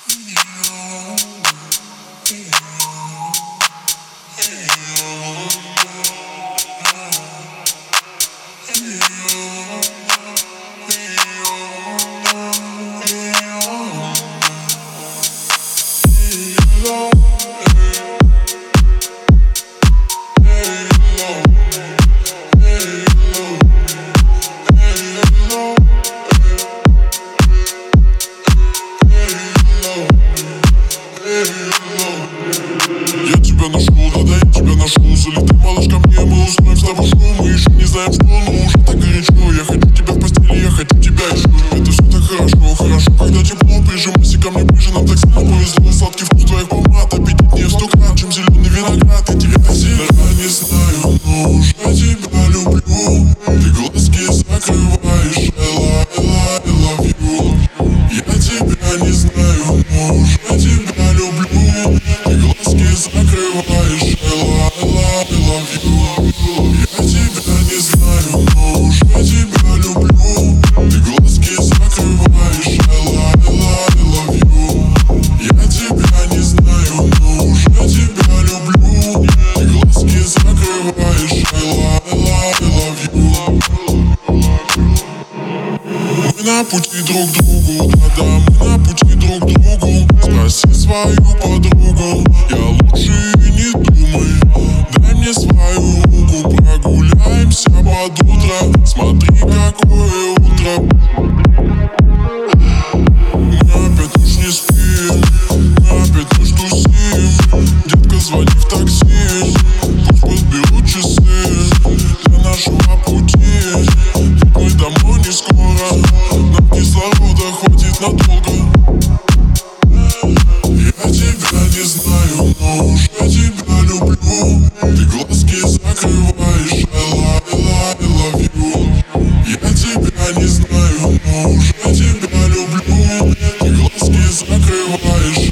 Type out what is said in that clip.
Я тебя нашел, да я тебя нашел. Залетай, малыш, ко мне, мы узнаем с тобой, что мы еще не знаем, что нужно. Так горячо, я хочу тебя в постели, я хочу тебя еще. Это все так хорошо, хорошо, когда тепло. Прижимайся ко мне ближе, нам так сильно повезло. Сладкий вкус твоих помад, аппетитнее в 100 крат, чем зеленый виноград. Я тебя сильно не знаю, но уже тебя люблю. Ты глазки закрываешь, I love you. Я тебя не знаю, но уже тебя люблю. Ты глазки закрываешь, I love you. Я тебя не знаю, но уже тебя люблю. Ты глазки закрываешь, I love you. Я тебя не знаю, но уже тебя люблю. Ты глазки закрываешь, I love you. Мы на пути друг к другу, да, мы на пути друг к другу. Спроси свою подругу, я лучше и не думай. Дай мне свою руку, прогуляемся под утро. Смотри, какое утро. Мы опять уж не спим, мы опять уж тусим. Детка, звони в такси, пусть подберут часы для нашего пути. Ведь мы домой не скоро, нам кислорода хватит надолго. Я тебя не знаю, но уже тебя люблю. Ты глазки закрываешь, I love you. Я тебя не знаю, но уже тебя люблю. Ты глазки закрываешь,